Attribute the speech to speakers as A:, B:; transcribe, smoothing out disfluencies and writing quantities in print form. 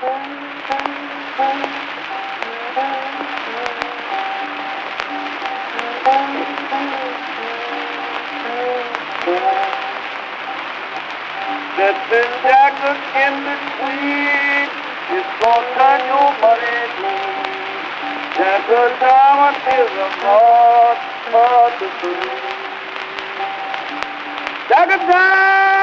A: That been jacket in between is gonna turn your money blue. That the diamond is a lot hard to prove. Jacket